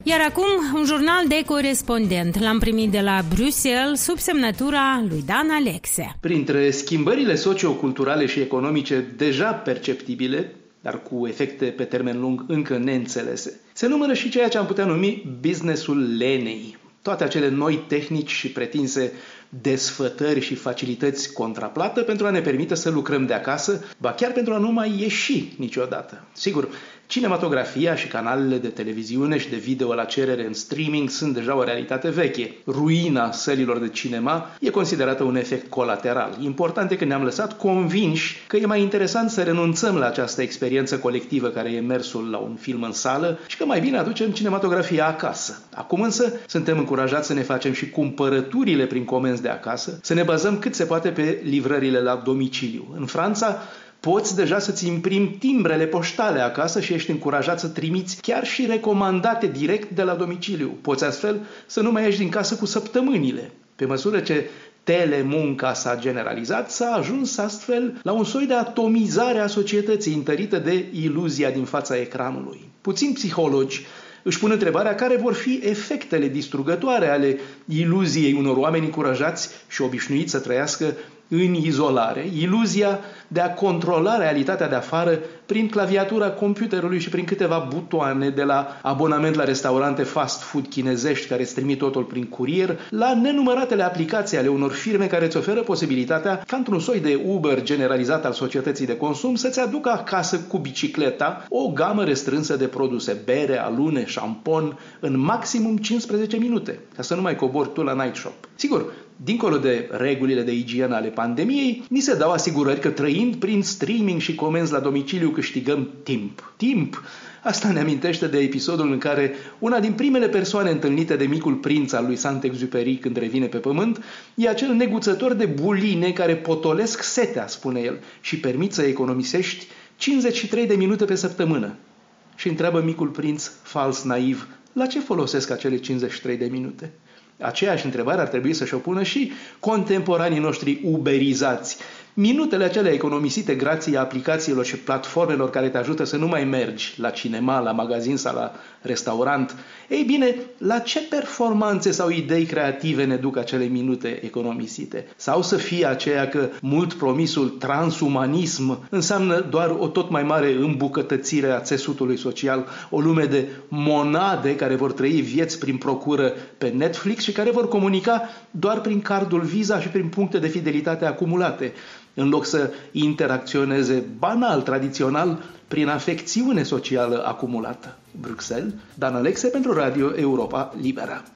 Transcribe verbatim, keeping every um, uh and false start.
Iar acum, un jurnal de corespondent. L-am primit de la Bruxelles sub semnătura lui Dan Alexe. Printre schimbările socioculturale și economice deja perceptibile, dar cu efecte pe termen lung încă neînțelese, se numără și ceea ce am putea numi businessul lenei. Toate acele noi tehnici și pretinse desfătări și facilități contraplată pentru a ne permite să lucrăm de acasă, ba chiar pentru a nu mai ieși niciodată. Sigur, cinematografia și canalele de televiziune și de video la cerere în streaming sunt deja o realitate veche. Ruina sălilor de cinema e considerată un efect colateral. Important e că ne-am lăsat convinși că e mai interesant să renunțăm la această experiență colectivă care e mersul la un film în sală și că mai bine aducem cinematografia acasă. Acum însă suntem încurajați să ne facem și cumpărăturile prin comenzi de acasă, să ne bazăm cât se poate pe livrările la domiciliu. În Franța poți deja să-ți imprimi timbrele poștale acasă și ești încurajat să trimiți chiar și recomandate direct de la domiciliu. Poți astfel să nu mai ieși din casă cu săptămânile. Pe măsură ce telemunca s-a generalizat, s-a ajuns astfel la un soi de atomizare a societății întărită de iluzia din fața ecranului. Puțini psihologi își pun întrebarea care vor fi efectele distrugătoare ale iluziei unor oameni încurajați și obișnuiți să trăiască în izolare, iluzia de a controla realitatea de afară prin claviatura computerului și prin câteva butoane, de la abonament la restaurante fast food chinezești care îți trimit totul prin curier, la nenumăratele aplicații ale unor firme care îți oferă posibilitatea, ca într-un soi de Uber generalizat al societății de consum, să-ți aducă acasă cu bicicleta o gamă restrânsă de produse, bere, alune, șampon, în maximum cincisprezece minute, ca să nu mai cobori tu la night shop. Sigur, dincolo de regulile de igienă ale pandemiei, ni se dau asigurări că trăind prin streaming și comenzi la domiciliu câștigăm timp. Timp! Asta ne amintește de episodul în care una din primele persoane întâlnite de Micul Prinț al lui Saint-Exupéry când revine pe pământ e acel neguțător de buline care potolesc setea, spune el, și permit să economisești cincizeci și trei de minute pe săptămână. Și întreabă Micul Prinț, fals naiv, la ce folosesc acele cincizeci și trei de minute? Aceeași întrebare ar trebui să-și o pună și contemporanii noștri uberizați. Minutele acelea economisite grație aplicațiilor și platformelor care te ajută să nu mai mergi la cinema, la magazin sau la restaurant. Ei bine, la ce performanțe sau idei creative ne duc acele minute economisite? Sau să fie aceea că mult promisul transumanism înseamnă doar o tot mai mare îmbucătățire a țesutului social, o lume de monade care vor trăi vieți prin procură pe Netflix și care vor comunica doar prin cardul Visa și prin puncte de fidelitate acumulate, în loc să interacționeze banal, tradițional, prin afecțiune socială acumulată. Bruxelles, Dan Alexe pentru Radio Europa Liberă.